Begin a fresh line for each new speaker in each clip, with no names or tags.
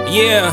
Yeah.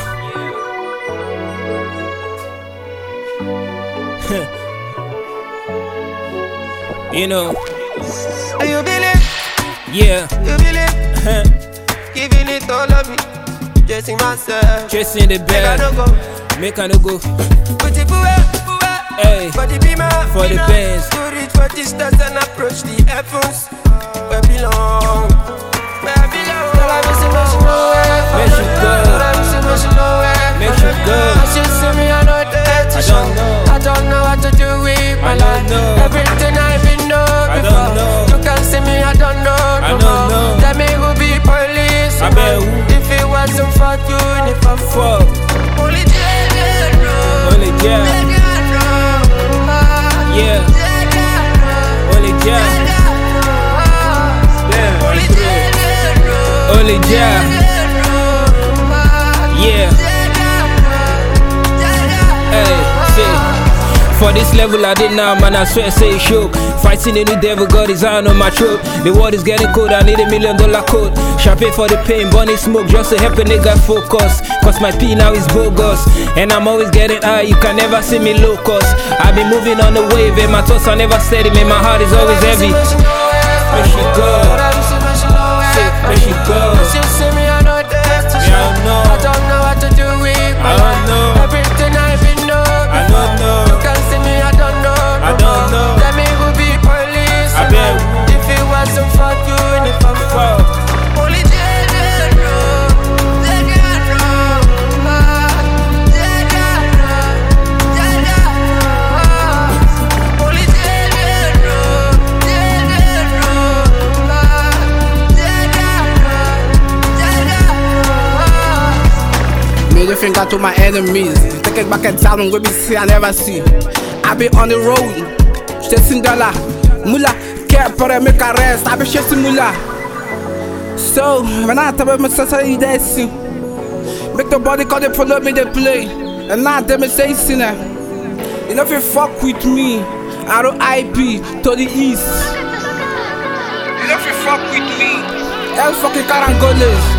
You know.
You believe?
Yeah.
You believe? Giving it all of me, chasing myself,
Chasing the bag. Make I no go.
Put it
Hey.
for the beamer,
For the bands.
to reach for the stars and approach the heavens. Where I belong, where I belong. Girl, I miss emotional
Make you go.
Girl, I miss emotional
Make you go.
She see me, I know that
I don't know.
I don't know what to do with my
I
life.
don't know.
Everything I've been know
I
before.
don't know.
You can see me, I don't know.
I
no
don't
more.
know.
Tell me who be police.
I bet who?
If it wasn't for you, if I
Fuck.
only Jagan know.
Only Jah.
Jagan know.
Yeah.
Jagan know.
Only Jah.
Jagan know.
Yeah.
Only Jagan know.
Only Jah.
Jagan know.
Yeah.
Jagan know. Jagan
Hey,
know.
see. For this level I did now, man, I swear say it shook. Fighting the new devil, God is iron on my throat. The world is getting cold, I need $1 million code. Champagne for the pain, burning smoke just to help a nigga focus. Cause my P now is bogus, and I'm always getting high, you can never see me low cost. I've been moving on the wave, and my thoughts are never steady, man, my heart is always heavy. Where she go? Where she go?
She see me, I know that.
Yeah, I know.
I don't know what to do with my
I don't
life.
know.
Everything I've been know
I
before.
don't know.
You can see me, I don't know.
I
no
don't
more.
know.
Tell me who be police.
I bet who?
If it wasn't for you, and if I'm
Fuck.
only Jagan know. Jagan know. Jagan know. Jagan know. Only Jagan know. Jagan know. Jagan know. Jagan know.
Middle finger to my enemies. Take it back and tell them we be see I never see. I be on the road, chasing dollar. Mula, care for a make a rest. I be chasing mula. So when I tell me say they see, make the body call they follow me they play. And now they me say sinner. You know if you fuck with me, RIP to the east. You know if you fuck with me, El fucking Carangoles.